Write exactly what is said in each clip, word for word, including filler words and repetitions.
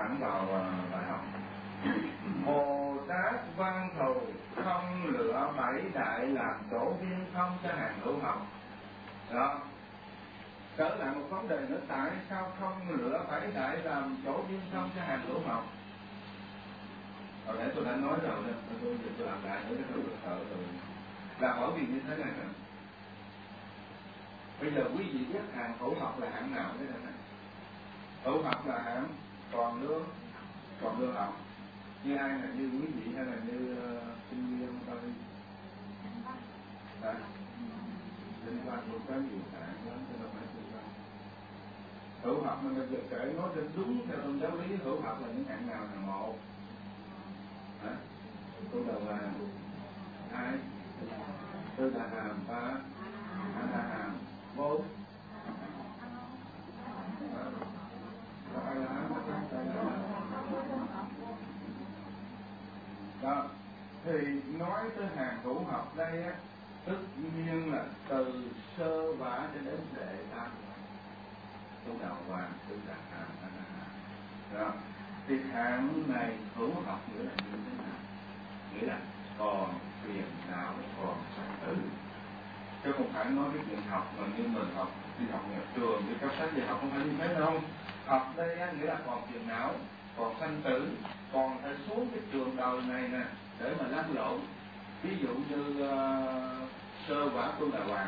thẳng vào uh, bài học. Bồ Tát Văn Thù không lựa bảy đại làm tổ viên thông cho hàng hữu học. Đó. Trở lại một vấn đề nữa, tại sao không lựa bảy đại làm tổ viên thông cho hàng hữu học? Hồi nãy tôi đã nói rồi, tôi tôi làm lại nữa cái tôi được thở rồi. Là bởi vì như thế này nè. Bây giờ quý vị biết hàng hữu học là hạng nào thế này? Hữu học là hạng còn lương, còn lương học. Như ai là như quý vị hay là như sinh viên thôi? Đấy. Liên quan cũng có nhiều hạng lắm, cho nên phải liên quan. Hữu học mà bây giờ kể nói cho đúng theo tôn giáo lý, hữu học là những hạng nào là một? Hả? Câu đầu là hai, tư là hàm, ba, a là hàm, bốn. Đó, thì nói tới hàng hữu học đây á, tất nhiên là từ sơ vả cho đến đệ tam, tu đạo hoàng, tu đạo hàm, a la hàm. Đó, thì hạng này hữu học nghĩa là như thế nào? Nghĩa là còn phiền não, còn sanh tử. Chứ không phải nói cái chuyện học mà như mình học đi học nhà trường, đi cấp sách về học không phải như thế đâu. Học đây á, nghĩa là còn phiền não, còn sanh tử, còn phải xuống cái trường đời này nè để mà lăn lộn. Ví dụ như uh, sơ vả tu đà hoàng,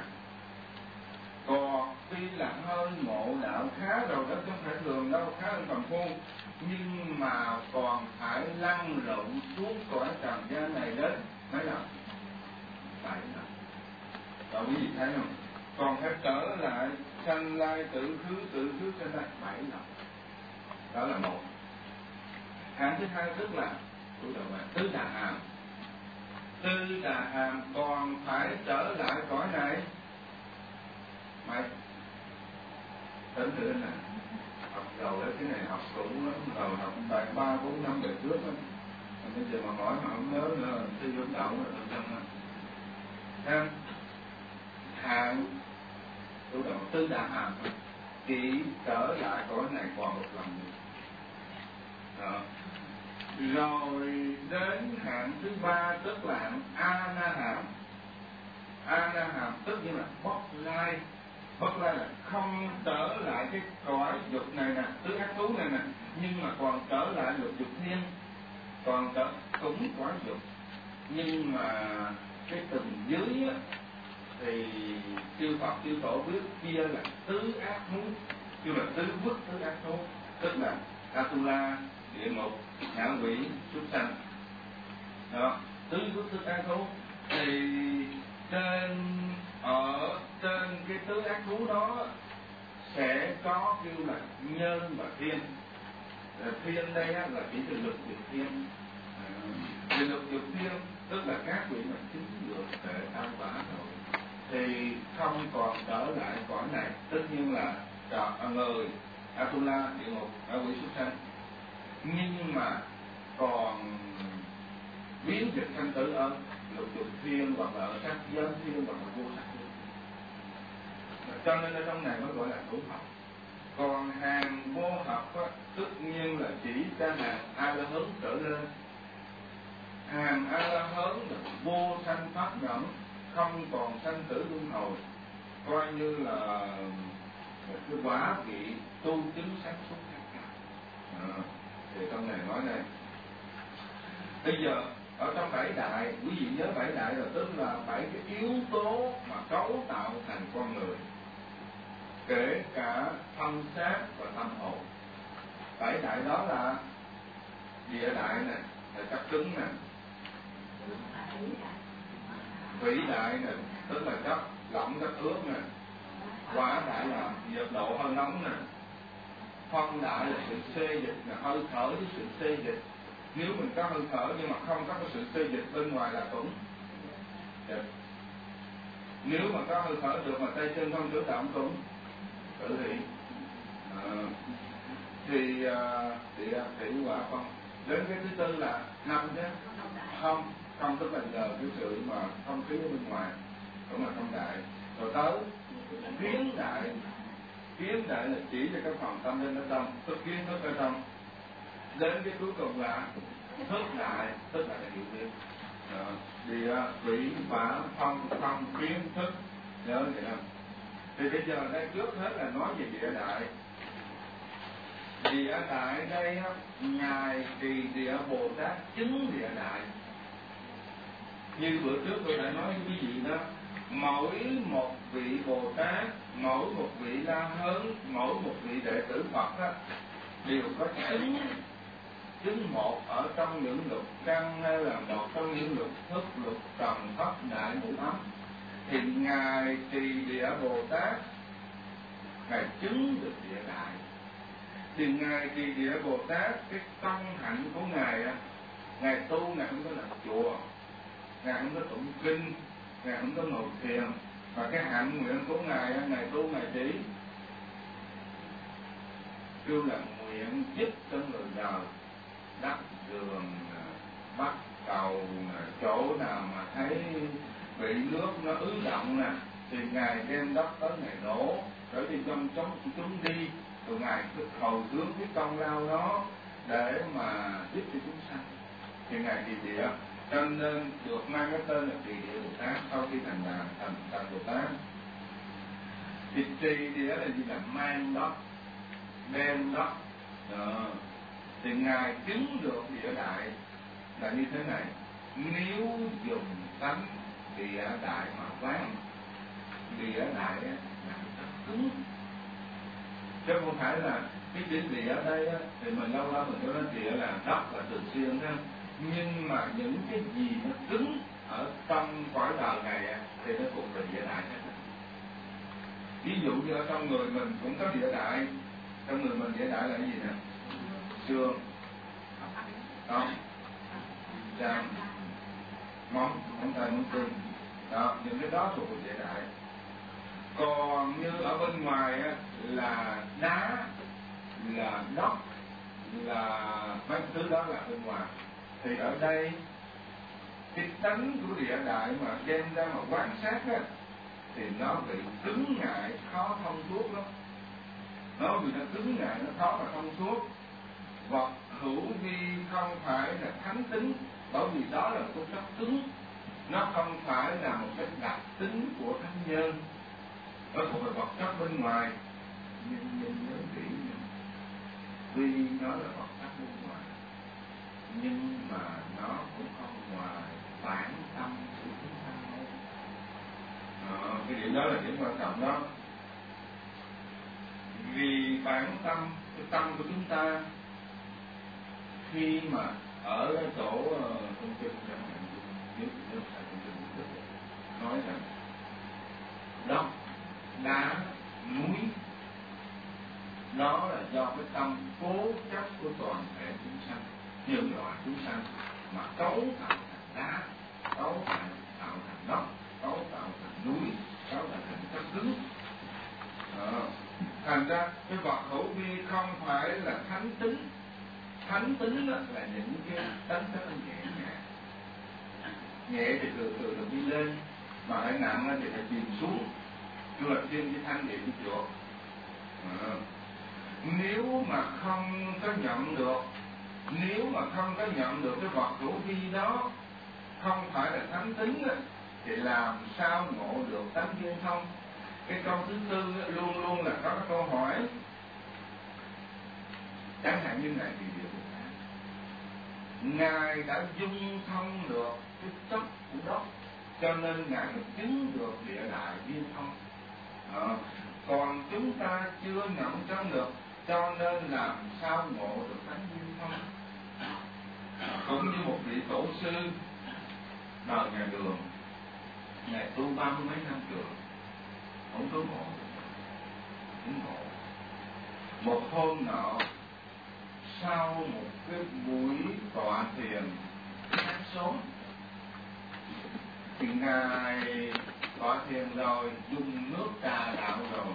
còn tuy là hơi ngộ đạo khá rồi đó, chứ không phải thường đâu, khá hơn phần phu, nhưng mà còn phải lăn lộn xuống cõi trần gian này đến mấy lần? Bảy lần. Đó quý vị thấy không? Còn phải trở lại sanh lai tự khứ, tự khứ sanh lai bảy lần. Đó là một. Hạng thứ hai tức là tu đà hoàng, tứ đà hàm. Tư đà hàm còn phải trở lại cõi này mấy? Tính thử nè, học đầu đấy, cái này học cũ lắm, đầu học tại ba bốn năm về trước lắm. Bây giờ mà hỏi mà không nhớ nữa, thì vận động rồi chân rồi. Xem hạng tu đà tư đà hàm chỉ trở lại cõi này còn một lần nữa. Đó. Rồi đến hạng thứ ba tức là hạng a na hàm. A na hàm tức như là bất lai. Bất lai là không trở lại cái cõi dục này nè, tứ ác thú này nè, nhưng mà còn trở lại lục dục thiên, còn trở cũng cõi dục, nhưng mà cái tầng dưới á, thì chư Phật chư Tổ biết kia là tứ ác thú, kêu là tứ vức tứ ác thú, tức là Atula, địa ngục, ngạ quỷ, súc sanh. Đó, tứ vức tứ ác thú. Thì trên ở trên cái tứ ác thú đó sẽ có kêu là nhân và thiên. Thiên đây á, là chỉ từ lục dục thiên. Từ lục dục thiên tức là các vị mà chứng được để an quả rồi thì không còn trở lại cõi này, tất nhiên là người Atula, địa ngục, ngạ quỷ, súc sanh, nhưng mà còn biến dịch sanh tử ở lục dục thiên hoặc là ở sắc giới thiên hoặc là vô sắc thiên. Cho nên ở trong này mới gọi là hữu học. Còn hàng vô học á, tất nhiên là chỉ cái hàng a la hán trở lên. Hàng a la hán là vô sanh pháp nhẫn, không còn sanh tử luân hồi, coi như là một cái quả vị tu chứng sáng suốt khác cao. Thì trong này nói này, bây giờ ở trong bảy đại, quý vị nhớ bảy đại là tức là bảy cái yếu tố mà cấu tạo thành con người, kể cả thân xác và tâm hồn. Bảy đại đó là địa đại nè, là chất cứng nè, thủy đại nè, tức là chất lỏng, chất ướt nè, hỏa đại là nhiệt độ hơi nóng nè, phong đại là sự xê dịch, là hơi thở với sự xê dịch. Nếu mình có hơi thở nhưng mà không có sự xê dịch bên ngoài là cũng dịch. Nếu mà có hơi thở được mà tay chân không cử động cũng tự thị. À, thì địa thủy hỏa phong. Đến cái thứ tư là năm chứ không, không tức là nhờ cái sự mà không khí ở bên ngoài, cũng là không đại. Rồi tới kiến đại. Kiến đại là chỉ cho cái phần tâm linh ở trong, tức kiến thức ở trong. đến cái cuối cùng là thức lại, tức là cái hiểu biết. Địa vị phả phong phong kiến thức, nhớ vậy không? Thì bây giờ đây trước hết là nói về địa đại. Địa đại đây ngài Trì Địa Bồ Tát chứng địa đại. Như bữa trước tôi đã nói với quý vị đó, mỗi một vị Bồ Tát, mỗi một vị La Hán, mỗi một vị đệ tử Phật đó, đều có chứng chứng một ở trong những lục căn hay là một trong những lục thức, lục trần thất đại ngũ ấm. Thì ngài Trì Địa Bồ Tát ngài chứng được địa đại. Thì ngài Trì Địa Bồ Tát, cái công hạnh của ngài á, ngài tu ngài không có làm chùa, ngài không có tụng kinh, ngài không có ngồi thiền, và cái hạnh nguyện của ngài á, ngài tu ngài chỉ kêu là nguyện giúp cho người đời đắp giường, bắt cầu, chỗ nào mà thấy bị nước nó ứ động nè thì ngài đem đất tới ngài đổ để đi trong chống chúng đi, rồi ngài cứ hầu hướng cái công lao đó để mà giúp cho chúng sanh. Thì ngài Trì Địa cho nên được mang cái tên là Trì Địa Bồ Tát sau khi thành là thành thành Bồ Tát. Thì Trì Địa là gì? Là mang đất, đem đất. Đó. Thì ngài chứng được địa đại là như thế này: nếu dùng tánh địa đại mà quán, địa đại là cứng, chứ không phải là cái chữ địa ở đây á, thì mình lâu lâu mình có nói địa là đất là thường xuyên đó, nhưng mà những cái gì nó cứng ở trong cõi đời này á, thì nó cũng là địa đại hết. Ví dụ như ở trong người mình cũng có địa đại. Trong người mình địa đại là cái gì nè? Xương, tóc, răng, móng, móng tay, móng chân. Đó, những cái đó thuộc về địa đại. Còn như ở bên ngoài á, là đá, là đất, là mấy thứ đó là bên ngoài. Thì ở đây cái tánh của địa đại mà đem ra mà quan sát á, thì nó bị cứng ngại, khó thông suốt lắm. Nó vì nó cứng ngại, nó khó mà thông suốt. Vật hữu vi không phải là thánh tính, bởi vì đó là một chất cứng, nó không phải là một cái đặc tính của thánh nhân, nó thuộc về vật chất bên ngoài. Nhưng nhưng nhớ kỹ, vì nó là vật chất bên ngoài, nhưng mà nó cũng không ngoài bản tâm của chúng ta đâu. Ờ, cái điểm đó là điểm quan trọng đó. Vì bản tâm, cái tâm của chúng ta khi mà ở cái chỗ thông tin chẳng hạn, nếu nếu phải thông tin nói rằng đất, đá, núi, nó là do cái tâm cố chấp của toàn thể chúng sanh, nhân loại chúng sanh mà cấu tạo thành đá, cấu tạo tạo thành đất, cấu tạo thành núi, cấu tạo thành chất cứng. Đó. Thành ra cái vật hữu vi không phải là thánh tính. Thánh tính là những cái tánh rất là nhẹ nhàng. Nhẹ thì từ từ từ đi lên, mà hãy nặng thì phải chìm xuống. Chứ là trên cái thanh địa của chuột. À. Nếu mà không có nhận được, nếu mà không có nhận được cái vật hữu vi đó không phải là thánh tính á, thì làm sao ngộ được tánh duyên thông? Cái câu thứ tư luôn luôn là có cái câu hỏi. Chẳng hạn như ngài Trì Địa Bồ Tát, ngài đã dung thông được cái chất của đất, cho nên ngài mới chứng được địa đại duyên thông. À, còn chúng ta chưa nhận trong được, cho nên làm sao ngộ được tánh duyên thông? À, cũng như một vị tổ sư đời nhà Đường, ngài tu ba mươi mấy năm trường, không có ngộ, không ngộ. Một hôm nọ, sau một cái buổi tọa thiền sáng sớm, thì ngài tọa thiền rồi, dùng nước trà đạo rồi,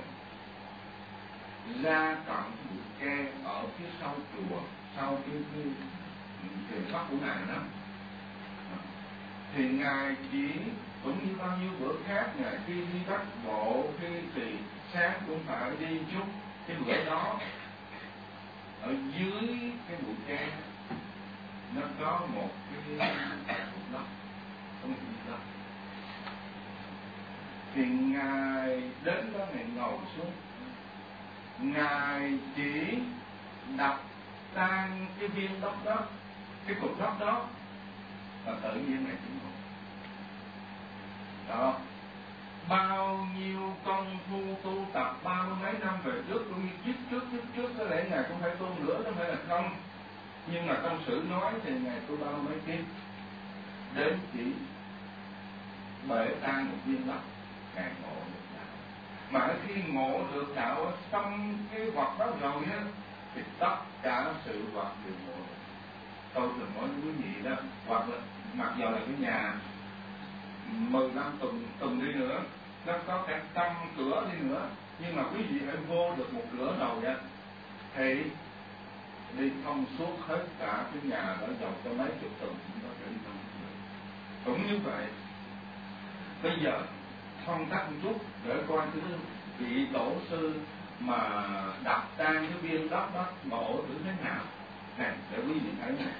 ra cận bụi tre ở phía sau chùa, sau cái cái thiền pháp của ngài đó. Thì ngài chỉ cũng như bao nhiêu bữa khác, ngài khi đi bắt bộ, khi thì sáng cũng phải đi chút. Cái bữa đó ở dưới cái bụi tre xuống. Ngài chỉ đập tan cái viên đất đó, cái cục đất đó, và tự nhiên Ngài chứng ngộ. Đó, bao nhiêu công phu tu tập bao mấy năm về trước, cũng như kiếp trước kiếp trước có lẽ Ngài cũng phải tu nữa, không phải là không. Nhưng mà trong sử nói thì Ngài tu bao mấy kiếp, đến chỉ bể tan một viên đất, Ngài ngộ được đạo. Mà khi ngộ được đạo xong cái vật đó rồi á, thì tất cả sự vật đều ngộ được. Tôi thường nói với quý vị đó, hoặc là mặc dù là cái nhà mười năm tuần tuần đi nữa, nó có cả trăm cửa đi nữa, nhưng mà quý vị phải vô được một cửa đầu á, thì đi thông suốt hết cả cái nhà đó, dòng cho mấy chục tuần cũng có thể đi thông suốt được. Cũng như vậy, bây giờ phân tích một chút để coi cái vị tổ sư mà đập tan cái viên đất đó ngộ thử thế nào này, để quý vị thấy này,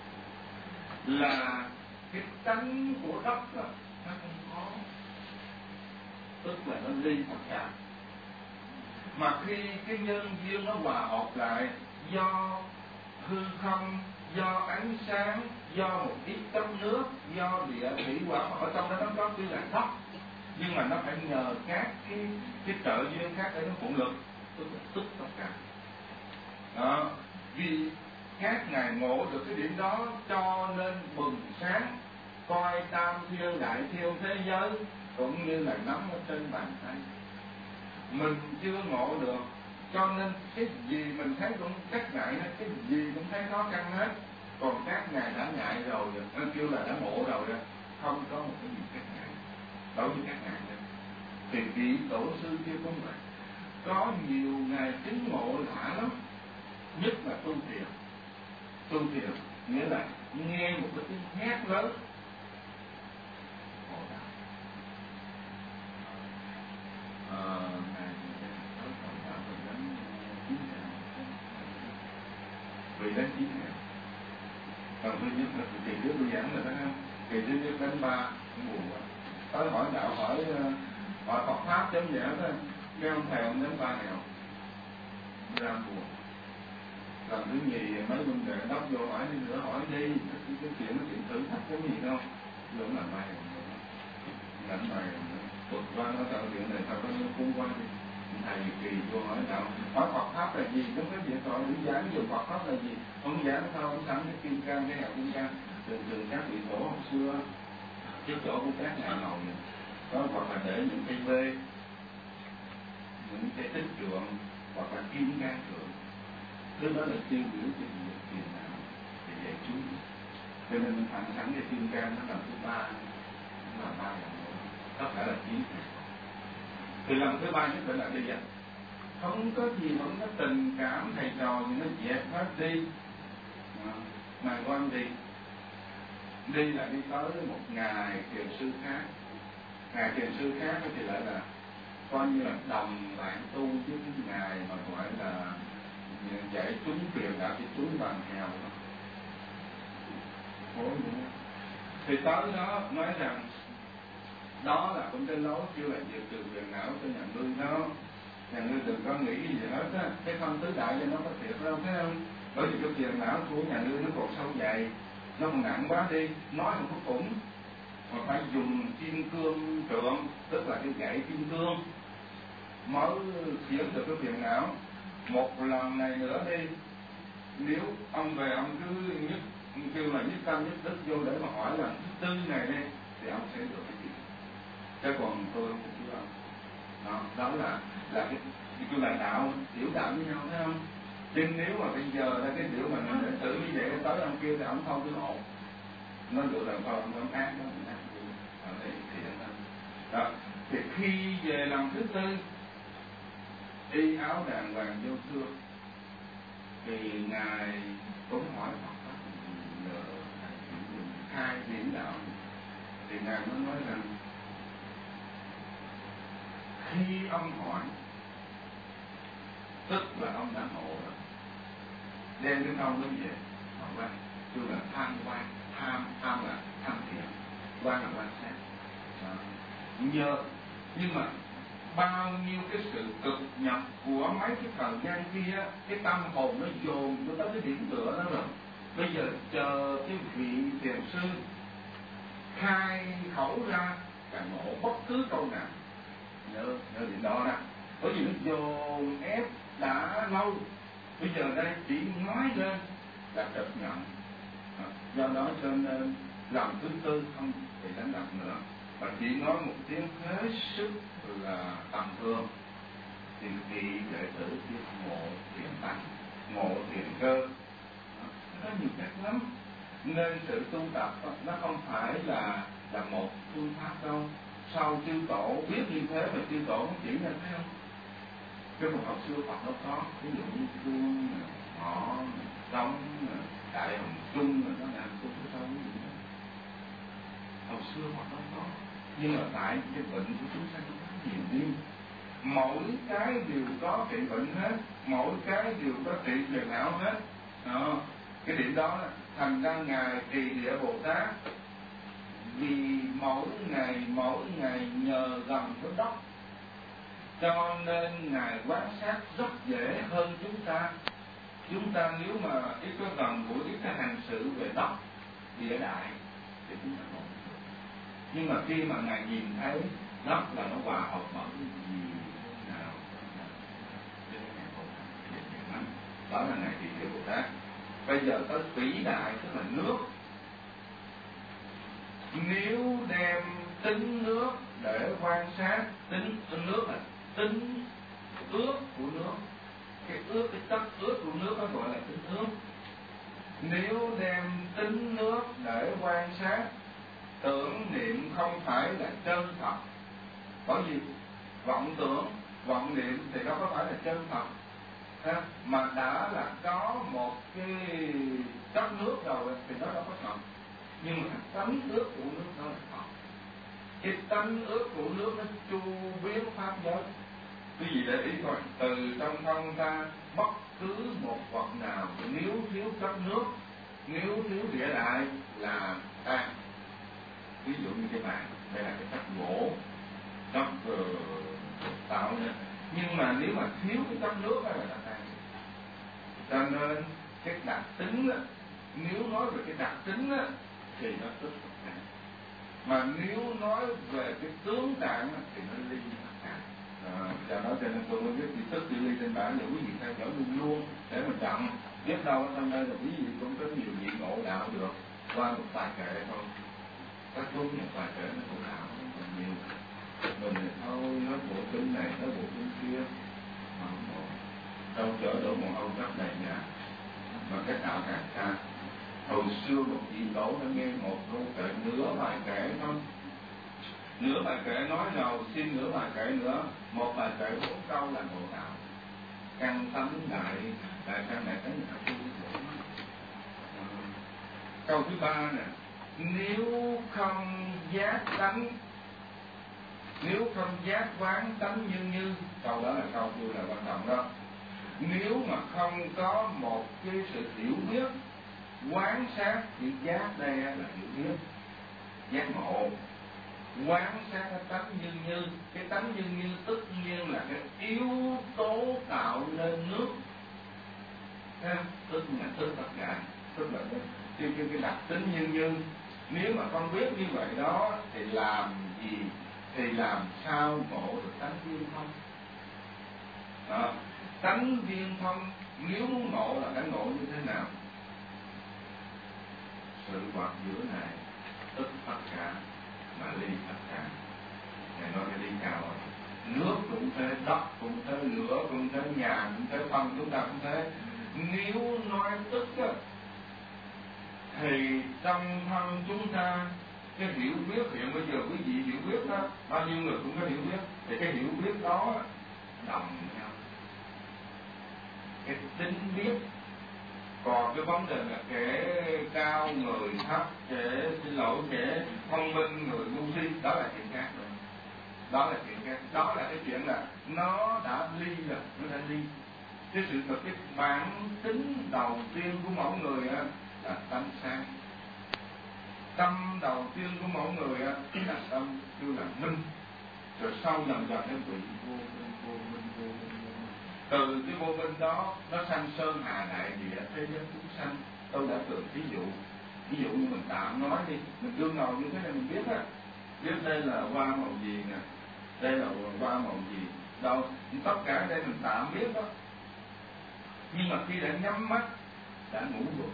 là cái tánh của đất đó nó không có, tức là nó ly tất cả. Mà khi cái nhân duyên nó hòa hợp lại, do hư không, do ánh sáng, do một ít tâm nước, do địa thủy hỏa, ở trong đó nó có cái là đất, nhưng mà nó phải nhờ các cái cái trợ duyên khác để nó phụ lực, tức là tức tất cả. Đó, vì các ngài ngộ được cái điểm đó cho nên bừng sáng, coi tam thiên đại thiên thế giới cũng như là nắm ở trên bàn tay. Mình chưa ngộ được, cho nên cái gì mình thấy cũng cách ngại hết, cái gì cũng thấy khó khăn hết. Còn các ngài đã ngại rồi, nó kêu là đã ngộ rồi đó, không có một cái gì cách ngại đối với các ngài nữa. Thì vị tổ sư kia cũng vậy, có nhiều ngài chứng ngộ lạ lắm, nhất là tu thiền. Tu thiền nghĩa là nghe một cái tiếng hét lớn, ngộ đạo. Ờ, ngài nói còn đạo mình đến chín hào, vì đến chín hào. Còn thứ nhất là kỳ trước tôi giảng rồi đó ha, kỳ thứ nhất đến ba cũng buồn quá. Tới hỏi đạo, hỏi hỏi Phật pháp giống vậy đó, cái ông thầy ông đến ba hào, ra buồn. Lần thứ nhì mấy vấn đề đắp vô hỏi đi nữa, hỏi đi, cái, cái chuyện nó chuyện thử thách cái gì đâu, luôn là bài nữa, lãnh bài nữa, vượt qua nó tạo chuyện này sao có cuốn qua đi. Thầy kỳ vô hỏi đạo, hỏi Phật pháp là gì, không có chuyện hỏi lý giải ví dụ Phật pháp là gì, không giảng sao không sẵn cái kim cang, cái hạt kim cang, thường thường các vị tổ hồi xưa, cái chỗ của các ngài ngồi có hoặc là để những cây bê, những cây tích trượng, hoặc là kim cang trượng. Thứ đó là tiêu biểu cho việc tiền nào để dạy chúng. Cho nên mình thẳng thắn cái kim cang nó là thứ ba, nó là ba lần nữa, tất cả là chín. Thì lần thứ ba nhất định là đi vậy. Không có gì, không có tình cảm thầy trò gì, nó dẹp hết đi. Mà quan đi, đi là đi tới một ngài thiền sư khác. Ngài thiền sư khác thì lại là coi như là đồng bạn tu với cái ngài mà gọi là dạy chúng truyền đạo cho chúng bằng hào. Thì tới đó nói rằng đó là cũng cái lối kêu là diệt trừ phiền não cho nhà ngươi đó, nhà ngươi đừng có nghĩ gì hết á, cái thân tứ đại cho nó có thiệt đâu, thấy không? Bởi vì cái phiền não của nhà ngươi nó còn sâu dày, nó còn nặng quá đi, nói không có cũng, mà phải dùng kim cương trượng, tức là cái gậy kim cương mới khiến được cái phiền não. Một lần này nữa đi, nếu ông về ông cứ nhất kêu là nhất tâm nhất đức vô để mà hỏi lần thứ tư này đi, thì ông sẽ được cái gì? Chứ còn tôi không biết ông. Đó, đó là là cái kêu là đạo, tiểu đạo với nhau, thấy không? Chứ nếu mà bây giờ là cái điều mà mình để xử như vậy, tới ông kia thì ông không cứ ổn, nó được là thôi ông không ác đó, mình ác gì ở đây thì đó. Đó, thì khi về lần thứ tư y áo đàng hoàng vô thương, thì ngài cũng hỏi Phật pháp nhờ hai điểm đạo, thì ngài mới nói rằng khi ông hỏi tức là ông đã ngộ rồi, đem cái câu nói về hỏi quan, tức là tham quan, tham tham là tham thiện, quan là quan sát. Nhờ nhưng mà bao nhiêu cái sự cực nhập của mấy cái thời gian kia, cái tâm hồn nó dồn vô tới cái điểm tựa đó rồi. Bây giờ chờ cái vị thiền sư khai khẩu ra càng ngộ bất cứ câu nào. Nhớ, nhớ điểm đó nè. Bởi vì nó dồn ép đã lâu. Bây giờ đây chỉ nói lên là trực nhận. Do đó cho nên lần thứ tư không bị đánh đập nữa, và chỉ nói một tiếng hết sức là tầm thường, thì vị đệ tử biết ngộ thiền tánh, ngộ thiền cơ. Nó nhiều cách lắm. Nên sự tu tập nó không phải là là một phương pháp đâu. Sau chư tổ biết như thế mà chư tổ không chỉ ra thấy không? Cái một học xưa Phật nó có, ví dụ như chuông, ngõ, trống, đại hồng chung, nó làm chung cái sao cái gì đó. Học xưa Phật nó có, nhưng mà tại cái bệnh của chúng sanh nó có nhiều đi. Mỗi cái đều có trị bệnh hết, mỗi cái đều có trị phiền não hết. Đó. Cái điểm đó là thành ra Ngài Trì Địa Bồ Tát vì mỗi ngày mỗi ngày nhờ gần với đất, cho nên Ngài quan sát rất dễ hơn chúng ta. Chúng ta nếu mà ít có gần gũi, ít có hành sự về đất địa đại thì chúng ta không. Nhưng mà khi mà Ngài nhìn thấy đất là nó hòa hợp bởi cái gì nào, đó là Ngài Trì Địa Bồ Tát. Bây giờ tới vĩ đại tức là nước. Nếu đem tính nước để quan sát, tính, tính nước là tính ướt của nước, cái ướt, cái chất ướt của nước nó gọi là tính ướt. Nếu đem tính nước để quan sát, tưởng niệm không phải là chân thật. Bởi vì vọng tưởng, vọng niệm thì nó có phải là chân thật, ha? Mà đã là có một cái chất nước rồi thì nó đâu có thật. Nhưng mà tánh ướt của nước nó là thật. Cái tánh ướt của nước nó chu biến pháp giới. Quý vị để ý coi, từ trong thân ta bất cứ một vật nào nếu thiếu chất nước, nếu thiếu địa đại là tan. Ví dụ như cái bàn, đây là cái chất gỗ, chất uh, tạo nên. Nhưng mà nếu mà thiếu cái chất nước đó là tan. Cho nên cái đặc tính đó, nếu nói về cái đặc tính đó, thì nó tức tất cả. Mà nếu nói về cái tướng trạng thì nó ly tất cả. Do đó cho nên tôi mới viết chữ tức chữ ly trên bảng để quý vị theo dõi luôn luôn để mình chậm. Biết đâu ở trong đây là quý vị cũng có nhiều vị ngộ đạo được qua một vài kệ thôi. Các thuốc một vài kệ nó ngộ đạo còn nhiều. Mình thì thôi nói bộ kinh này, nói bộ kinh kia. Đâu chở đổ một ông rất đầy nhà. Mà cái đạo càng xa. Hồi xưa một vị tổ đã nghe một câu kệ nửa bài kệ thôi. Nửa bài kệ nói rồi xin nửa bài kệ nữa. Một bài kệ bốn câu là ngộ đạo. Căn tánh đại, đại căn đại tánh đại tu. Câu thứ ba nè, nếu không giác tánh, nếu không giác quán tánh như như, câu đó là câu tôi là quan trọng đó. Nếu mà không có một cái sự hiểu biết quán sát, thì giác đây là hiểu biết, giác ngộ. Quán sát cái tánh như như, cái tánh như như tất nhiên là cái yếu tố tạo nên nước, tức là tức tất cả, tức là cái, cái, cái đặc tính như như. Nếu mà không biết như vậy đó thì làm gì, thì làm sao ngộ được tánh viên thông? Đó. Tánh viên thông nếu muốn ngộ là phải ngộ như thế nào? Sự vật giữa này tức tất cả mà ly tất cả. Ngài nói cái ly cao rồi. Nước cũng thế, đất cũng thế, lửa cũng thế, nhà cũng thế, phân chúng ta cũng thế. Nếu nói tức á, thì trong thân chúng ta cái hiểu biết, hiện bây giờ quý vị hiểu biết đó, bao nhiêu người cũng có hiểu biết, thì cái hiểu biết đó đồng nhau. Cái tính biết. Còn cái vấn đề là kẻ cao người thấp, kẻ xin lỗi kẻ thông minh người ngu si, đó là chuyện khác rồi. Đó là chuyện khác. Đó là cái chuyện là nó đã ly rồi, nó đã ly. Cái sự thật, cái bản tính đầu tiên của mỗi người á là tâm sáng. Tâm đầu tiên của mỗi người á là tâm kêu là minh. rồi sau dần dần nó bị vô minh, vô minh, vô minh, vô minh. Từ cái vô minh đó nó sanh sơn hà đại địa thế giới chúng sanh. Tôi đã tưởng ví dụ, ví dụ như mình tạm nói đi, mình đương ngồi như thế này mình biết á, biết đây là hoa màu gì nè, đây là hoa màu gì, đâu tất cả đây mình tạm biết đó. Nhưng mà khi đã nhắm mắt, đã ngủ rồi,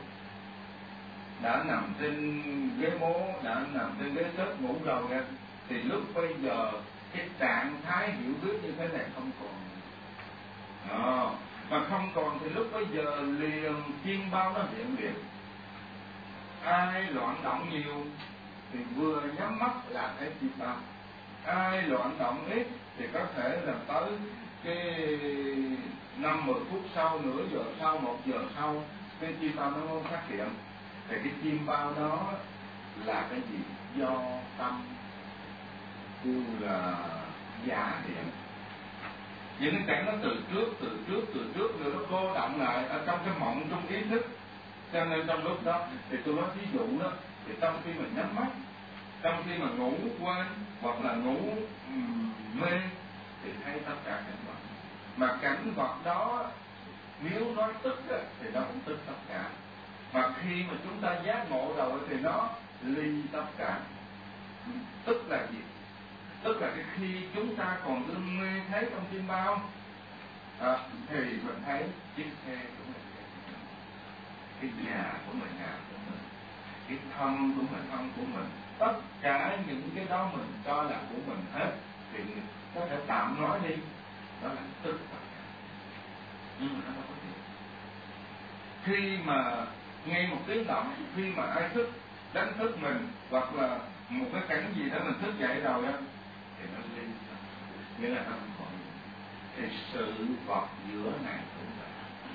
đã nằm trên ghế bố, đã nằm trên ghế xếp ngủ rồi nha, thì lúc bây giờ cái trạng thái hiểu biết như thế này không còn. Đó. Mà không còn thì lúc bây giờ liền chim bao nó hiện liền. Ai loạn động nhiều thì vừa nhắm mắt là thấy chim bao. Ai loạn động ít thì có thể là tới cái năm mười phút sau, nửa giờ sau, một giờ sau cái chim bao nó không phát hiện. Thì cái chim bao đó là cái gì? Do tâm kêu là già điện. Những cái cảnh nó từ trước, từ trước, từ trước rồi nó cô động lại ở trong cái mộng, trong ý thức. Cho nên trong lúc đó thì tôi nói ví dụ đó, thì trong khi mình nhắm mắt, trong khi mà ngủ quên hoặc là ngủ um, mê thì thấy tất cả cảnh vật. Mà cảnh vật đó nếu nói tức đó, thì nó cũng tức tất cả. Mà khi mà chúng ta giác ngộ rồi thì nó ly tất cả. Tức là gì? Tức là cái khi chúng ta còn đương mê thấy trong chim bao à, thì mình thấy chiếc xe của mình, cái nhà của mình, nhà của mình, cái thân của mình, thân của mình, tất cả những cái đó mình cho là của mình hết. Thì có thể tạm nói đi, đó là tức tất cả. Nhưng mà nó đâu có gì. Khi mà nghe một tiếng động, khi mà ai thức đánh thức mình, hoặc là một cái cảnh gì đó mình thức dậy rồi á, thì nó ly, nghĩa là nó không còn. Thì sự vật giữa này cũng vậy.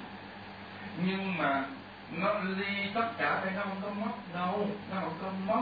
Nhưng mà nó ly tất cả đây, nó không có mất đâu, nó không có mất.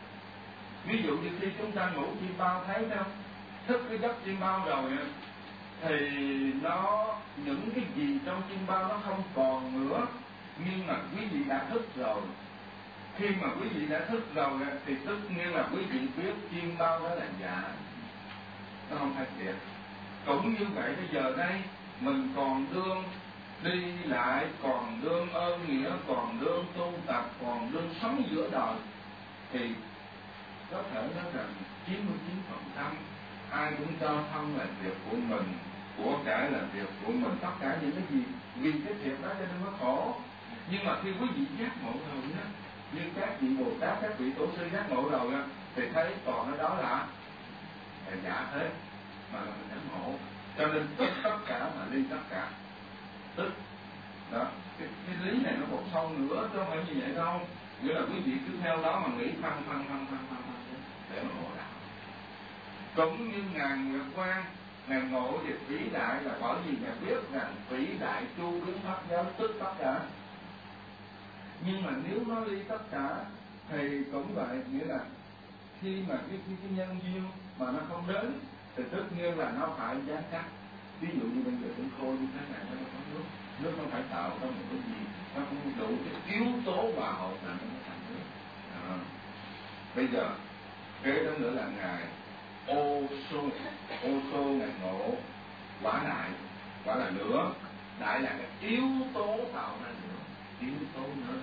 Ví dụ như khi chúng ta ngủ chim bao thấy không, thức cái giấc chim bao rồi thì nó những cái gì trong chim bao nó không còn nữa. Nhưng mà quý vị đã thức rồi, khi mà quý vị đã thức rồi thì tất nhiên là quý vị biết chim bao đó là giả, nó không thay thiệt. Cũng như vậy bây giờ đây mình còn đương đi lại, còn đương ơn nghĩa, còn đương tu tập, còn đương sống giữa đời, thì có thể nói rằng chín mươi chín phần trăm ai cũng cho thân là việc của mình, của cải là việc của mình, tất cả những cái gì vì cái việc đó cho nên nó khổ. Nhưng mà khi quý vị giác ngộ rồi đó, như các vị Bồ Tát, các vị Tổ sư giác ngộ rồi đó, thì thấy còn ở đó là, là giả hết, mà là mình giác ngộ. Cho nên tức tất cả mà ly tất cả. Tức đó, cái, cái lý này nó còn sâu nữa chứ không phải như vậy đâu. Nghĩa là quý vị cứ theo đó mà nghĩ phăng phăng phăng phăng phăng để mà ngộ đạo. Cũng như ngàn Nguyệt Quang, ngài ngộ thì vĩ đại là bởi vì ngài biết rằng vĩ đại chu biến pháp giới tức tất cả. Nhưng mà nếu nó ly tất cả thì cũng vậy, nghĩa là khi mà cái, cái, cái nhân duyên mà nó không đến thì tất nhiên là nó phải gián cắt. Ví dụ như bây giờ cái khô như thế này nó có nước, nước nó phải tạo ra một cái gì, nó không đủ cái yếu tố hòa hợp là nó mới thành nước. À. Bây giờ kế đó nữa là ngài ô sô, ô sô ngài ngộ quả đại, quả là lửa, đại là cái yếu tố tạo ra lửa, yếu tố nữa.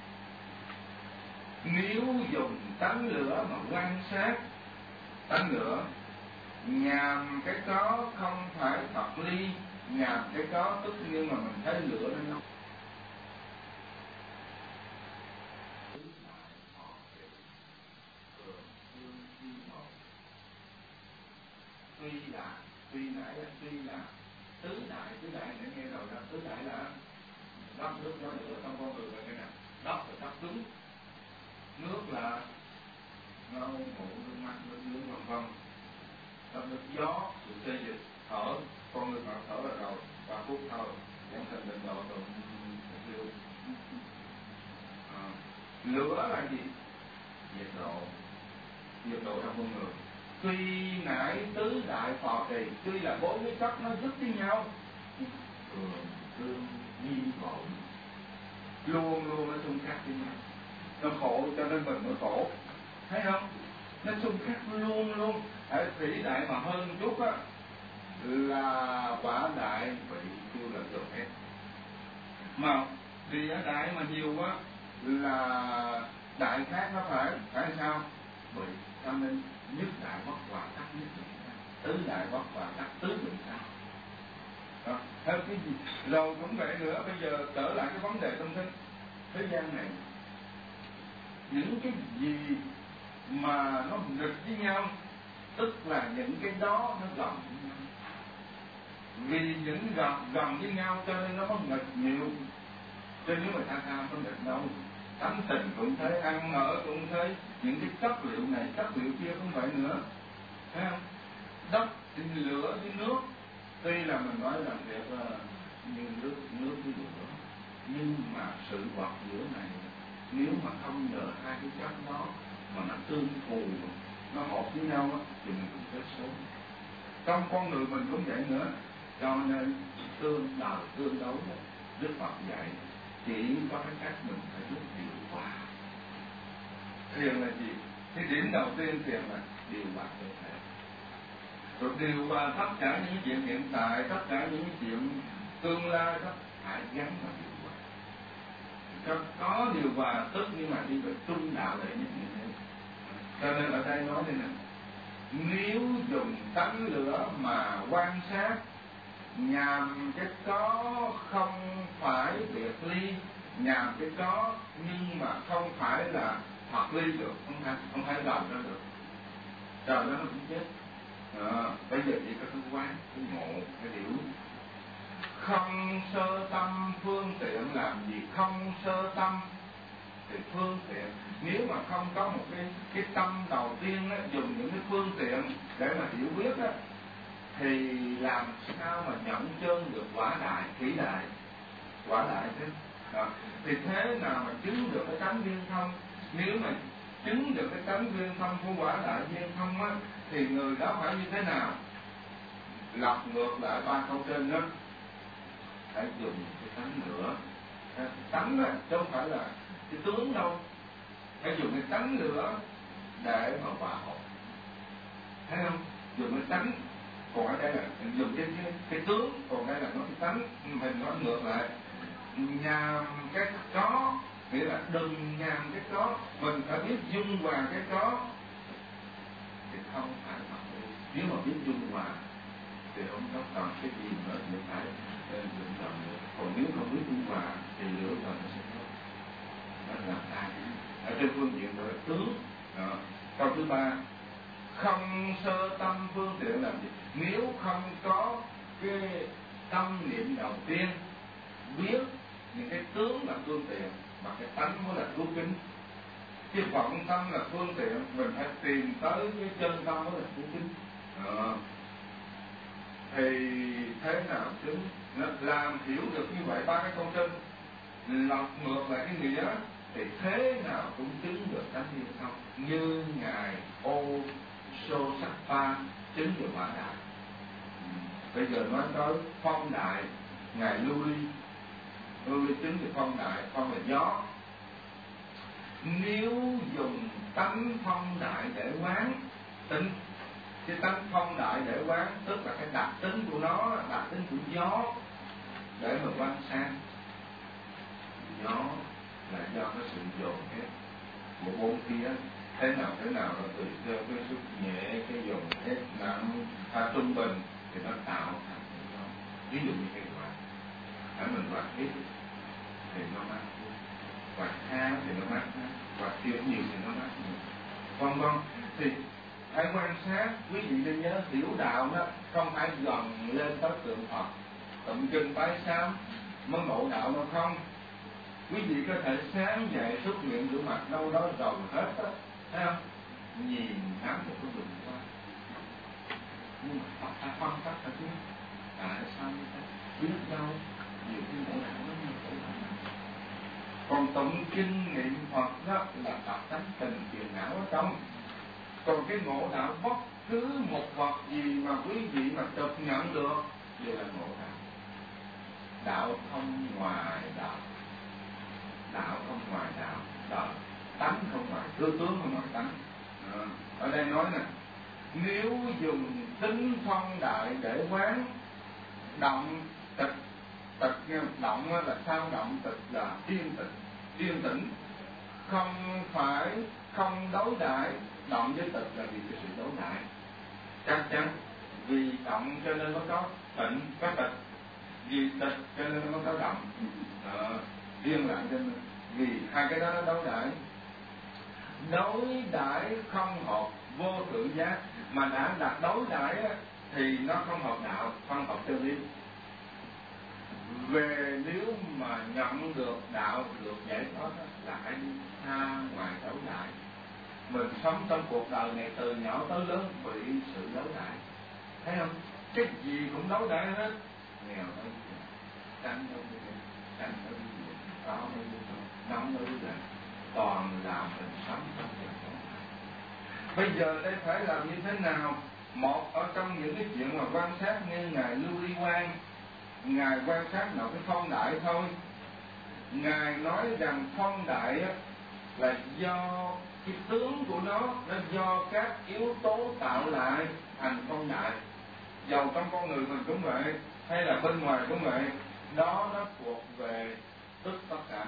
Nếu dùng tánh lửa mà quan sát tánh lửa, nhàm cái có không phải thật ly, nhàm cái có tức nhưng mà mình thấy lửa nó nóng. Tuy là, tuy nãy là tuy là tứ đại, tứ đại để nghe rồi đó, tứ đại là đất, nước, gió, lửa trong con người là cái nào? Đất là đất cứng, nước là ngâu, ngủ, nước mắt, nước nước vân vân. Đất, nước, gió, sự xây dịch, thở, con người mà thở là rồi, và phút thở, dẫn thành định độ độ liều. À, lửa là gì? Nhiệt độ, nhiệt độ trong con người. Tuy nãy tứ đại phò trì, tuy là bốn cái chất nó giúp với nhau, thường tương nhiên khổ, luôn luôn nó xung khắc với nhau, nó khổ cho nên mình mới khổ, thấy không? nó xung khắc luôn luôn. Ở thủy đại mà hơn chút á là quả đại bị kêu là dồn ép, mà địa đại mà nhiều quá là đại khác, nó phải phải sao bị, cho nên nhất đại bất hòa tắc nhất định sao, tứ đại bất hòa tắc tứ định sao. Đó, theo cái gì rồi cũng vậy nữa. Bây giờ trở lại cái vấn đề tâm thức thế gian này, những cái gì mà nó nghịch với nhau, tức là những cái đó nó gần với nhau. Vì những gần gần với nhau cho nên nó có nghịch nhiều. Cho nếu mà tha tha có nghịch đâu. Tánh tình cũng thế, ăn ở cũng thế, những cái chất liệu này chất liệu kia cũng vậy nữa, thấy không? Đất thì lửa với nước, tuy là mình nói rằng việc là như nước nước với lửa, nhưng mà sự vật giữa này nếu mà không nhờ hai cái chất đó mà nó tương phù, nó hợp với nhau á, thì mình cũng chết sớm. Trong con người mình cũng vậy nữa, cho nên tương đời tương đấu đó, Đức Phật dạy chỉ có cái cách mình phải biết điều hòa. Thiền là gì? Cái điểm đầu tiên thiền là điều hòa cơ thể, rồi điều hòa tất cả những chuyện hiện tại, tất cả những chuyện tương lai đó phải gắn vào điều hòa. Cho có điều hòa tức nhưng mà đi về trung đạo để những như thế. Cho nên ở đây nói đây nè, nếu dùng tánh lửa mà quan sát nhằm cái có không phải biệt ly, nhằm cái có nhưng mà không phải là thật ly được, không phải không phải làm ra được, trời nó cũng chết. À, bây giờ chỉ có cái quán, cái ngộ, cái hiểu. Không sơ tâm phương tiện làm gì? Không sơ tâm thì phương tiện, nếu mà không có một cái cái tâm đầu tiên á, dùng những cái phương tiện để mà hiểu biết á, thì làm sao mà nhận chân được quả đại, thủy đại, quả đại thế. Đó. Thì thế nào mà chứng được cái tánh viên thông? Nếu mà chứng được cái tánh viên thông của quả đại viên thông á, thì người đó phải như thế nào? Lặp ngược lại ba câu trên đó, phải dùng cái tánh lửa. Tánh á, chứ không phải là cái tướng đâu. Phải dùng cái tánh lửa để mà hòa hợp. Thấy không? Dùng cái tánh, còn ở đây là dùng cái, cái, cái tướng, còn đây là nói cái tánh, mình nói ngược lại. Nhằm cái có, nghĩa là đừng nhằm cái có, mình phải biết dung hòa cái có, thì không phải thật. Nếu mà biết dung hòa thì không có cần cái gì nữa thì phải dùng cần nữa. Còn nếu không biết dung hòa thì lửa cần nó sẽ mất. Nó là sai. Ở trên phương diện của tướng. Đó. Câu thứ ba, không sơ tâm phương tiện làm gì? Nếu không có cái tâm niệm đầu tiên biết những cái tướng là phương tiện mà cái tánh mới là cứu kính, cái vọng tâm là phương tiện, mình phải tìm tới cái chân tâm mới là cứu kính. Đó. Thì thế nào chứng làm hiểu được như vậy ba cái câu trên, lọc ngược lại cái nghĩa, thì thế nào cũng chứng được tánh viên thông, như ngài Ô Sô Sắc Pa chứng được quả đại. Bây giờ nói tới phong đại, ngài Lưu Ly, Lưu Ly chứng được phong đại, phong là gió. Nếu dùng tánh phong đại để quán tính, cái tánh phong đại để quán tức là cái đặc tính của nó, đặc tính của gió để mà quan sát. Gió là do cái sự dồn ép của bốn phía, thế nào thế nào nó tùy theo cái sức nhẹ, cái dồn ép nặng, à, trung bình thì nó tạo thành cái gió. Ví dụ như cái quạt, ở mình quạt ít thì nó mát, quạt khá thì nó mát, quạt tiêu nhiều thì nó mát nhiều, vân vân. Thì hãy quan sát, quý vị nên nhớ tiểu đạo đó không phải gần lên tới tượng Phật, tụng kinh bái sám mới ngộ đạo đâu không. Quý vị có thể sáng dậy xuất miệng rửa mặt đâu đó rồi hết á, thấy không? Nhìn ngắm một cái bình qua, nhưng mà Phật ta phân tích phải biết tại sao như thế, biết đâu nhiều cái ngộ đạo nó như vậy. Còn tụng kinh niệm Phật đó là tập tánh tình phiền não ở trong. Còn cái ngộ đạo bất cứ một vật gì mà quý vị mà thực nhận được đều là ngộ đạo. Đạo không ngoài đạo, đạo không ngoài đạo, đạo tánh không ngoài, tư tướng không ngoài tánh. À, ở đây nói nè, nếu dùng tính phân đại để quán động tịch, tịch động là sao, động tịch là yên tĩnh, yên tĩnh, không phải không đối đại. Động với tịch là vì cái sự đối đại, chắc chắn vì động cho nên nó có tịnh có tịch, vì tịch cho nên nó có động. À, riêng lại cho nên vì hai cái đó nó đối đại. Đối đãi không hợp vô thượng giác, mà đã đặt đối đãi thì nó không hợp đạo, không hợp chân lý. Về nếu mà nhận được đạo, được giải thoát là hãy tha ngoài đối đãi. Mình sống trong cuộc đời này từ nhỏ tới lớn bị sự đối đãi, thấy không? Cái gì cũng đối đãi hết, nghèo tới gì, tránh tới gì, tránh tới gì, có tới gì, nóng tới gì, toàn là mình sống trong cuộc sống. Bây giờ đây phải làm như thế nào? Một, ở trong những cái chuyện mà quan sát như Ngài Lưu Ly Quang, Ngài quan sát nào cái phong đại thôi. Ngài nói rằng phong đại là do cái tướng của nó, nó do các yếu tố tạo lại thành phong đại. Dầu trong con người mình cũng vậy, hay là bên ngoài cũng vậy, đó nó thuộc về tất tất cả.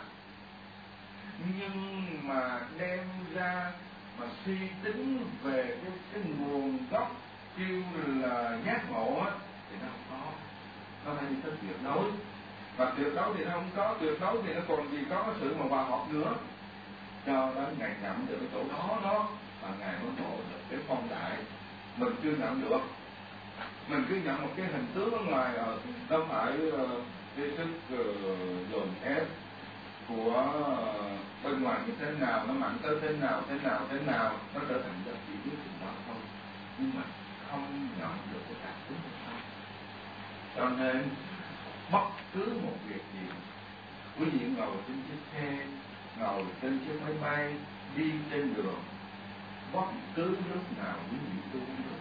Nhưng mà đem ra mà suy tính về cái, cái nguồn gốc kêu là giác ngộ á, thì nó không có. Nó phải đi tới tuyệt đối, và tuyệt đối thì nó không có, tuyệt đối thì nó còn gì có cái sự mà hòa hợp nữa. Cho đến Ngài nhận được cái chỗ đó đó mà Ngài mới ngộ được cái phong đại. Mình chưa nhận được, mình cứ nhận một cái hình tướng ở ngoài rồi, nó phải uh, cái sức uh, dồn ép của uh, bên ngoài như thế nào, nó mạnh tới thế nào, thế nào, thế nào, nó trở thành giá trị của chúng đó thôi. Nhưng mà không nhận được cái cảm xúc của nó. Cho nên bất cứ một việc gì, quý vị ngồi trên chiếc xe, ngồi trên chiếc máy bay, đi trên đường, bất cứ lúc nào quý vị tu được.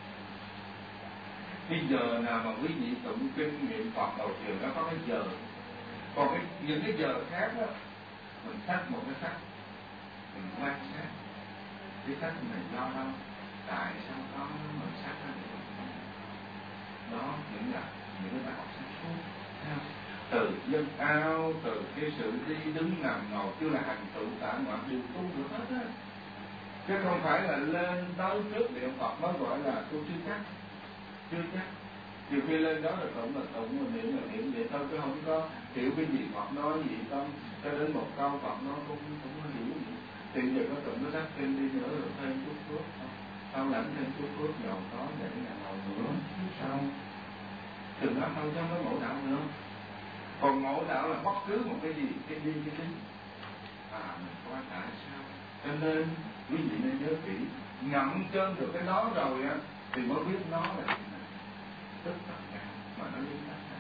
Cái giờ nào mà quý vị tụng kinh niệm Phật đầu chiều nó có cái giờ. Còn cái, những cái giờ khác đó, mình sách một cái sách, mình quan sát cái sách này do đâu, tại sao có mình sách ra được. Đó những là những cái bài học sáng suốt. Từ dân ao, từ cái sự đi đứng nằm ngồi, chứ là hành trụ tạ ngoại đều tu được hết á. Chứ không phải là lên tới trước điện Phật mới gọi là tu chưa chắc. Chưa chắc. Nhiều khi lên đó là tụng là tụng, là niệm là niệm vậy thôi, chứ không có hiểu cái gì Phật nói gì không. Cho đến một câu Phật nói cũng cũng không hiểu gì. Thì giờ có tụng nó sách thêm đi nữa rồi thêm chút phước không? Sau lãnh thêm chút phước giàu có để nhà nào nữa. Sao? Đừng nói không cho nó ngộ đạo nữa. Còn ngộ đạo là bất cứ một cái gì, cái gì cái tính. À, mình có tại sao? Cho nên quý vị nên nhớ kỹ, nhận chân được cái đó rồi á, thì mới biết nó là tất cả mà nó liên tất cả.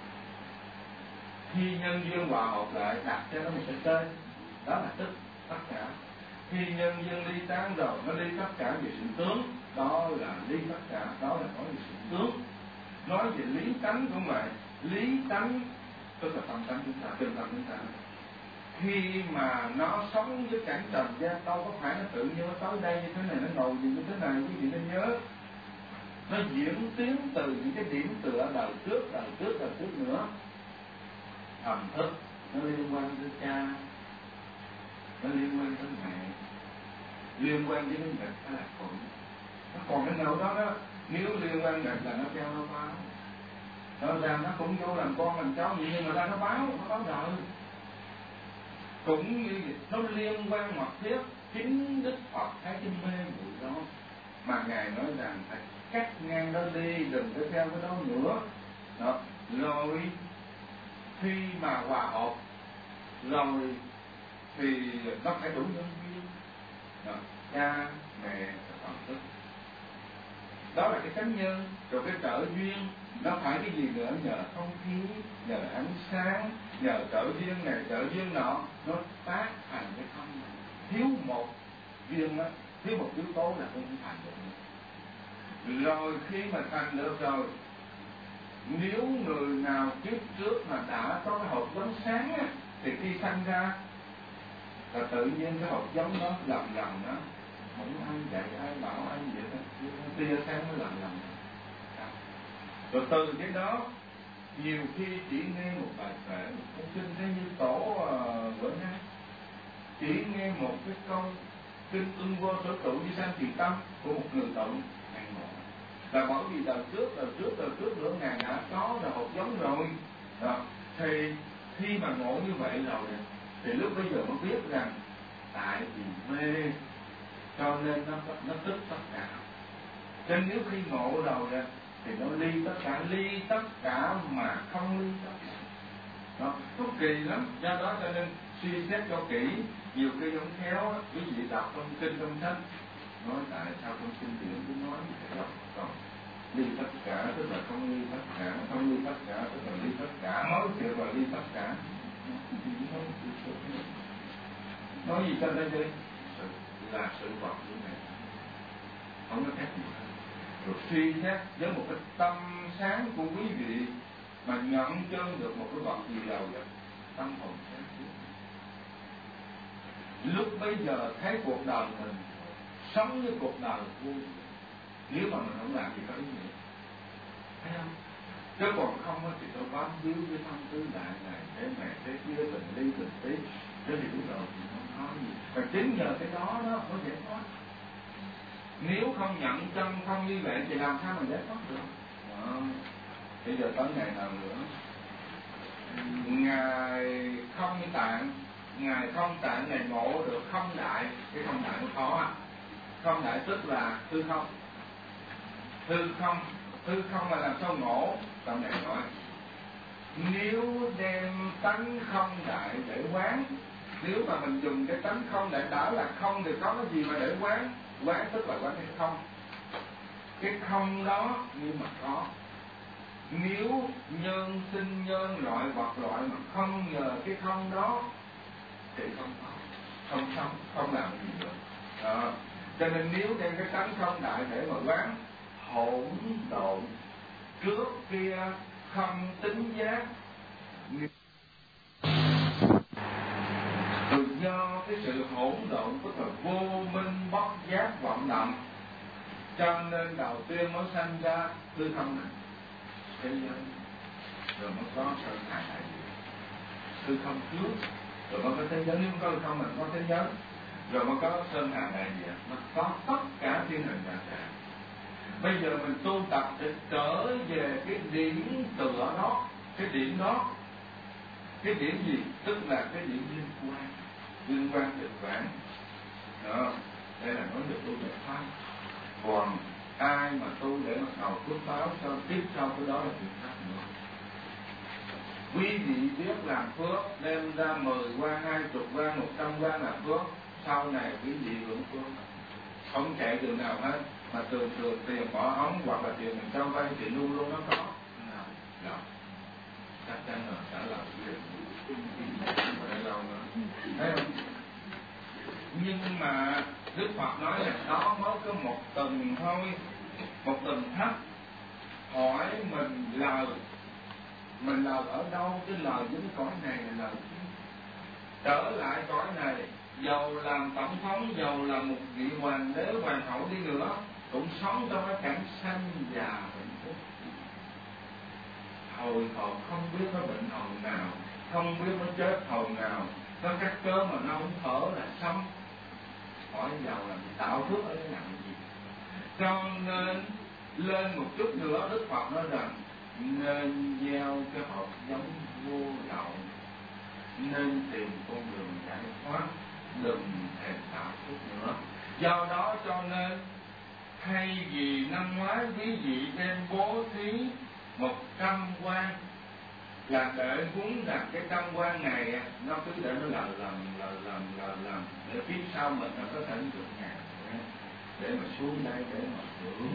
Khi nhân duyên hòa hợp lại đặt cho nó một cái tên, đó là tất tất cả. Khi nhân duyên ly tán rồi nó ly tất cả về sự tướng, đó là ly tất cả, đó là nói về sự tướng. Nói về lý tánh cũng vậy, lý tánh tức là tâm tánh chúng ta, chân tâm chúng ta. Khi mà nó sống với cảnh trần gian, đâu có phải nó tự nhiên nó tới đây như thế này, nó ngồi gì như thế này, quý vị nên nhớ. Nó diễn tiến từ những cái điểm tựa đời trước, đời trước, đời trước nữa. Thần thức, nó liên quan tới cha, nó liên quan tới mẹ, liên quan với cái nghịch hay là khổ. Nó còn cái nào đó đó, nếu liên quan nghịch là nó theo nó báo. Nó ra nó cũng vô làm con làm cháu gì, nhưng mà ra nó báo, nó báo đời. Cũng như nó liên quan mật thiết, chính Đức Phật thấy cái mê muội đó mà Ngài nói rằng phải cắt ngang đó đi, đừng có theo cái đó nữa. Đó. Rồi khi mà hòa hợp rồi thì nó phải đủ nhân duyên. Đó. Cha, mẹ, thần thức, đó là cái chánh nhân. Rồi cái trợ duyên nó phải cái gì nữa, nhờ không khí, nhờ ánh sáng, nhờ trợ duyên này trợ duyên nọ, nó tác thành cái thân này. Thiếu một duyên đó, thiếu một yếu tố là không thành được. Rồi khi mà thành được rồi, nếu người nào trước trước mà đã có cái hột giống sáng á, thì khi sanh ra là tự nhiên cái hột giống đó lần lần đó không ai dạy ai bảo ai vậy đó, tia sáng mới làm lầm. Rồi từ cái đó nhiều khi chỉ nghe một bài kệ, một câu kinh, thế như tổ uh, bữa nay chỉ nghe một cái câu kinh ưng vô sở trụ như sanh kỳ tâm của một người tụng hàng ngộ, là bởi vì đời trước đời trước đời trước nữa ngài đã có là hột giống rồi đó. Thì khi mà ngộ như vậy rồi thì lúc bây giờ mới biết rằng tại vì mê cho nên nó nó tức tất cả. Cho nên nếu khi ngộ rồi thì nó ly tất cả, ly tất cả mà không ly tất cả. Đó, nó kỳ lắm. Do đó cho nên suy xét cho kỹ, nhiều khi không khéo quý vị đọc trong kinh trong sách nói tại sao trong kinh điển cứ nói như thế đó. Còn ly tất cả tức là không ly tất cả, không ly tất cả tức là ly tất cả, nói chuyện là ly tất cả. Nói gì cho đây đi? Là sự vật của này, không có cách gì hết. Rồi suy xét với một cái tâm sáng của quý vị mà nhận chân được một cái vật gì đâu vậy, tâm hồn sáng suốt. Lúc bây giờ thấy cuộc đời mình sống với cuộc đời vui, nếu mà mình không làm gì có ý nghĩa, thấy không? Chứ còn không thì tôi bám víu với thông tư đại này, thế mẹ thế kia, tình ly tình tí, thế thì lúc đầu thì không nói gì. Và chính nhờ cái đó đó mới giải thoát. Nếu không nhận chân, không như vậy thì làm sao mà giải thoát được? Đó. Bây giờ tới ngày nào nữa, Ngài không tạng, Ngài không tạng Ngài ngộ được không đại. Cái không đại nó khó à. Không đại tức là hư không. Hư không, hư không là làm sao ngộ? Trong này nói, nếu đem tánh không đại để quán, nếu mà mình dùng cái tánh không đại đã là không thì có cái gì mà để quán? Quán tức là quán cái không. Cái không đó nhưng mà có. Nếu nhân sinh nhân loại vật loại mà không nhờ cái không đó thì không có, không sống, không làm gì được. Đó. Cho nên nếu đem cái tánh không đại để mà quán hỗn độn, trước kia không tính giác, từ do cái sự hỗn độn tức là vô minh bất giác vọng động, cho nên đầu tiên mới sanh ra hư không này, thế giới, rồi mới có sơn hà đại địa. Hư không trước rồi mới có thế giới, nếu không có hư không mình có thế giới, rồi mới có sơn hà đại địa, nó có tất cả thiên hình vạn trạng. Bây giờ mình tu tập để trở về cái điểm tựa đó, cái điểm đó. Cái điểm gì? Tức là cái điểm liên quan, liên quan thực bản. Đó, đây là nói được tu giải thoát. Còn ai mà tu để mà cầu phước báo cho tiếp sau cái đó là chuyện khác nữa. Quý vị biết làm phước, đem ra mười qua, hai chục qua, một trăm qua làm phước, sau này quý vị hưởng phước, không chạy đường nào hết. Mà thường thường tiền bỏ ống hoặc là tiền mình cho vay thì luôn luôn nó có. Đó, chắc chắn là trả lời việc phải lâu nữa. Thấy không? Nhưng mà Đức Phật nói là đó mới có một tầng thôi, một tầng thấp. Hỏi mình lời, mình lời ở đâu? Cái lời với cái cõi này là lời trở lại cõi này, dầu làm tổng thống, dầu là một vị hoàng đế, hoàng hậu đi nữa, cũng sống trong cái cảnh sanh già bệnh phúc. Hồi hộp không biết nó bệnh hồi nào, không biết nó chết hồi nào, nó cắt cớ mà nó không thở là xong. Hỏi giàu làm gì, tạo phước ở cái nặng gì? Cho nên lên một chút nữa Đức Phật nói rằng nên gieo cái hộp giống vô lậu, nên tìm con đường giải thoát, đừng thể tạo phước nữa. Do đó cho nên thay vì năm ngoái quý vị đem bố thí một trăm quan là để muốn rằng cái trăm quan này nó cứ để nó làm làm làm làm làm làm để phía sau mình nó có thể được ngàn để mà xuống đây để mà hưởng.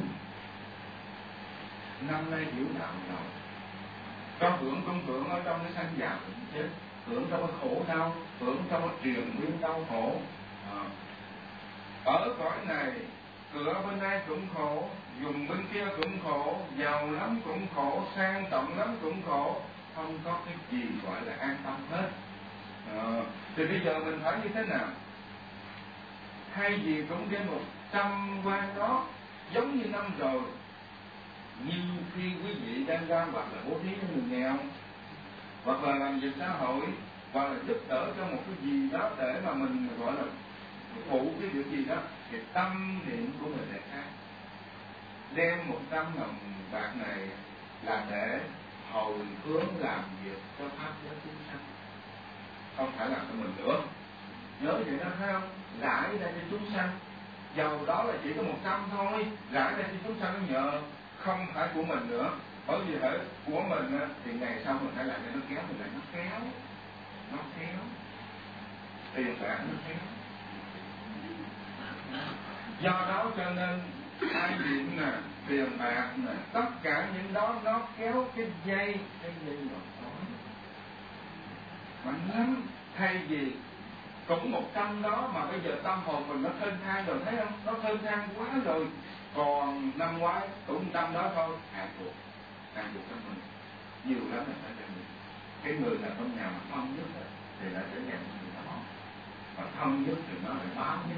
Năm nay hiểu đạo rồi, có hưởng cũng hưởng ở trong cái sanh già cũng chết, hưởng trong cái khổ đau, hưởng trong cái triền nguyên đau khổ. À. Ở cõi này cửa bên đây cũng khổ, dùng bên kia cũng khổ, giàu lắm cũng khổ, sang trọng lắm cũng khổ, không có cái gì gọi là an tâm hết. À, thì bây giờ mình phải như thế nào? thay vì cũng trên một trăm quan đó giống như năm rồi, nhiều khi quý vị đang ra hoặc là bố thí cho người nghèo, hoặc là làm việc xã hội, hoặc là giúp đỡ cho một cái gì đó để mà mình gọi là phụ cái việc gì đó, thì tâm niệm của mình lại khác. Đem một trăm đồng bạc này là để hồi hướng làm việc cho pháp giới chúng sanh, không phải làm cho mình nữa. Nhớ vậy đó, thấy không? Rải ra cho chúng sanh, dầu đó là chỉ có một trăm thôi, rải ra cho chúng sanh nó nhờ, không phải của mình nữa. Bởi vì hệ của mình thì ngày sau mình phải làm cho nó kéo, mình lại nó kéo, nó kéo, tiền bạc nó kéo. Do đó cho nên ai điện nè, tiền bạc nè, tất cả những đó nó kéo cái dây, cái dây vào tối mạnh lắm. Thay vì cũng một trăm đó mà bây giờ tâm hồn mình nó thênh thang rồi, thấy không? Nó thênh thang quá rồi. Còn năm ngoái cũng trăm đó thôi, hàng cuộc, hàng cuộc cho mình nhiều lắm là phải cho mình. Cái người là trong nhà mà thân nhất thì lại trở thành người đó, mà thân nhất thì nó lại báo nhất.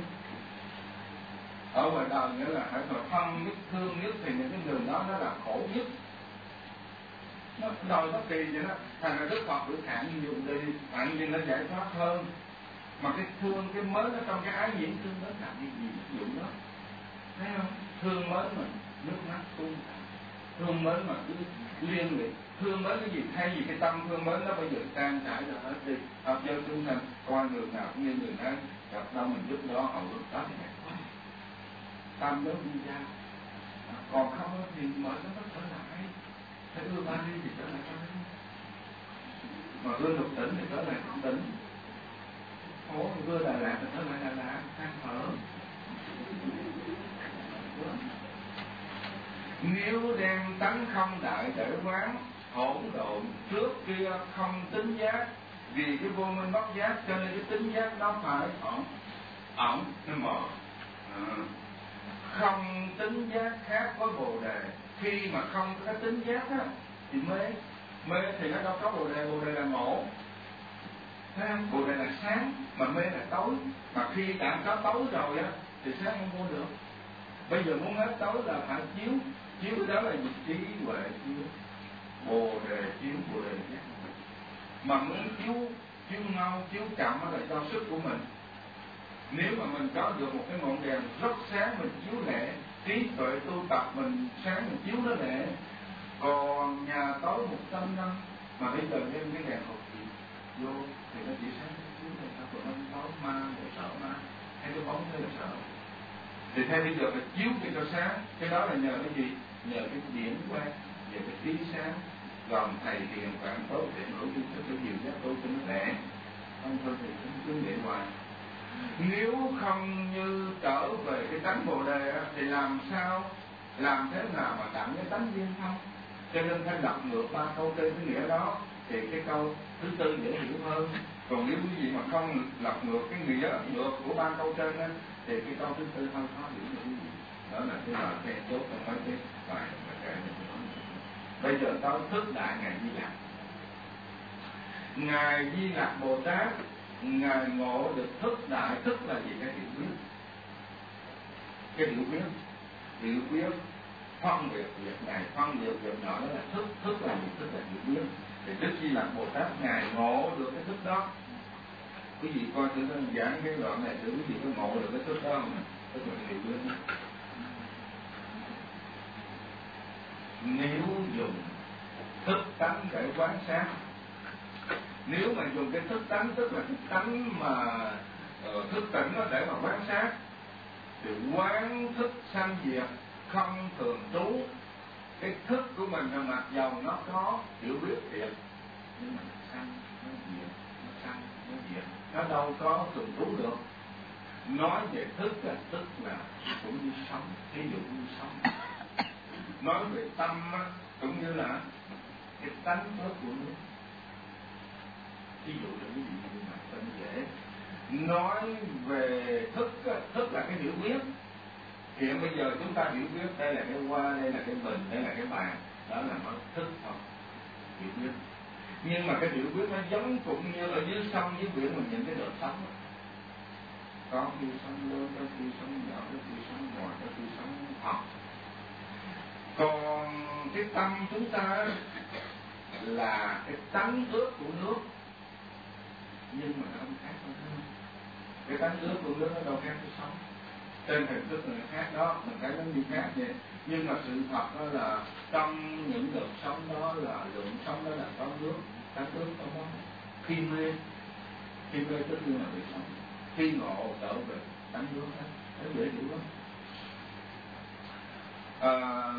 Ở ngoài đời nghĩa là phải mà thân nhất, thương nhất thì những cái người đó nó là khổ nhất. Nó đời nó kỳ vậy đó. Thành ra Đức Phật được hạn dùng đi, hạn gì nó giải thoát hơn. Mà cái thương, cái mến nó trong cái ái diễn thương đó làm cái gì ví dụ đó, thấy không? Thương mến mình nước mắt tuôn, thương mến mà cứ liên lụy, thương mến cái gì, thay vì cái tâm thương mến nó bây giờ tan trải ra hết đi. Hợp giới chúng sanh coi người nào cũng như người nói, gặp đâu mình giúp đó, hầu lúc đó thì đẹp quá, tâm đó đi ra. Còn không thì mở nó nó trở lại, thấy ưa ba đi thì trở lại ba đi, mà ưa lục tỉnh thì trở lại lục tỉnh. Ủa, vừa Đà Lạt thì trở lại Đà Lạt, than thở. Nếu đem tánh không đại để quán, hỗn độn trước kia không tính giác, vì cái vô minh bất giác cho nên cái tính giác đó phải ổn, ổn, nó mờ. À. Không tính giác khác với Bồ Đề. Khi mà không có cái tính giác á, thì mê, mê thì nó đâu có Bồ Đề, Bồ Đề là ngộ. Thấy không? Bồ Đề là sáng, mà mê là tối. Mà khi đã có tối rồi á, thì sáng không mua được. Bây giờ muốn hết tối là phải chiếu. Chiếu đó là gì? Trí huệ chiếu, Bồ Đề chiếu, Bồ Đề giác. Mà muốn chiếu, chiếu mau, chiếu chậm là do sức của mình. Nếu mà mình có được một cái ngọn đèn rất sáng, mình chiếu lẹ, trí tuệ tu tập mình sáng mình chiếu nó lẹ. Còn nhà tối một trăm năm mà bây giờ đem cái đèn hộp gì vô thì nó chỉ sáng chiếu này sao, còn nó tối ma, rồi sợ ma, hay cái bóng thế là sợ. Thì theo bây giờ phải chiếu cái cho sáng, cái đó là nhờ cái gì? Nhờ cái điển quang, nhờ cái trí sáng. Còn thầy hiền quảng tốt để nổi chung cho cái nhiều giác tu cho nó lẹ, không thôi thì cũng cứ để hoài. Nếu không như trở về cái tánh Bồ Đề á, thì làm sao, làm thế nào mà đặng cái tánh viên thông? Cho nên phải đọc ngược ba câu trên cái nghĩa đó thì cái câu thứ tư dễ hiểu hơn. Còn nếu quý vị mà không lật ngược cái nghĩa ngược của ba câu trên á, thì cái câu thứ tư hơi khó hiểu được quý vị. Đó là cái lời khen chốt trong mấy cái bài mà kể mình nói. Bây giờ tới thức đại Ngài Di Lặc. Ngài Di Lặc Bồ Tát, Ngài ngộ được thức đại. Thức là gì? Cái hiểu biết. Cái hiểu biết, hiểu biết phân biệt việc này, phân biệt việc nọ, đó là thức. Thức là gì? Thức là hiểu biết. Thì Đức Di Lặc Bồ Tát Ngài ngộ được cái thức đó. Quý vị coi thử đơn giản cái đoạn này thử quý vị có ngộ được cái thức đó không? Tức là hiểu biết. Nếu dùng thức tánh để quán sát, nếu mà dùng cái thức tánh, tức là thức tánh mà uh, thức tỉnh nó để mà quán sát, thì quán thức sanh diệt không thường trú. Cái thức của mình là mặc dầu nó có hiểu biết thiệt, nhưng mà nó sanh, nó diệt, nó sanh, nó diệt, nó đâu có thường trú được. Nói về thức là tức là cũng như sống, ví dụ như sống. Nói về tâm á, cũng như là cái tánh bớt của nước. Ví dụ là cái gì như mà tên dễ. Nói về thức, thức là cái hiểu biết. Hiện bây giờ chúng ta hiểu biết đây là cái hoa, đây là cái bình, đây là cái bàn. Đó là nó thức thôi, hiểu biết. Nhưng mà cái hiểu biết nó giống cũng như ở dưới sông, dưới biển mình nhìn cái đợt sóng. có khi sống lớn, có khi sống nhỏ, có khi sống ngoài, có khi sống thật. Còn cái tâm chúng ta là cái tánh ướt của nước, nhưng mà nó không khác đâu. Cái tánh ướt của nước nó đâu khác cái sống. Trên hình thức người khác đó, mình thấy nó như khác vậy. Nhưng mà sự thật đó là trong những đợt sống đó là lượng sống đó là có nước, tánh ướt trong đó. Khi mê, khi mê tất nhiên là bị sống. Khi ngộ trở về tánh nước đó, nó dễ hiểu lắm. À,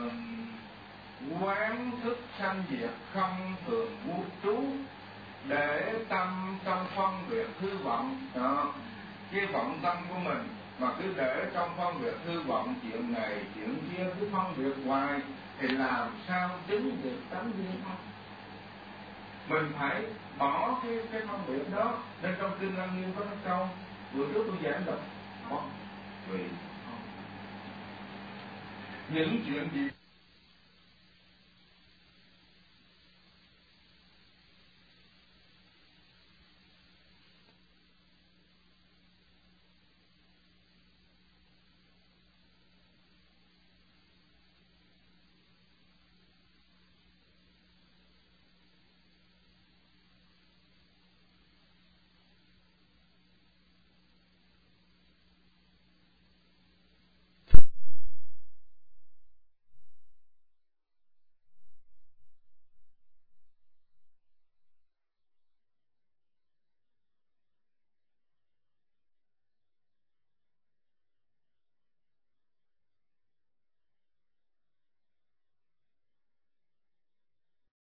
quán thức sanh diệt không thường vô trú, để tâm trong phân biệt hư vọng đó. Cái vọng tâm của mình mà cứ để trong phân biệt hư vọng chuyện này chuyện kia, cứ phân biệt hoài thì làm sao chứng được tánh viên không? Mình phải bỏ cái cái phân biệt đó. Nên trong kinh Lăng Nghiêm có nói câu bữa trước tôi giảng đọc bỏ vì những chuyện gì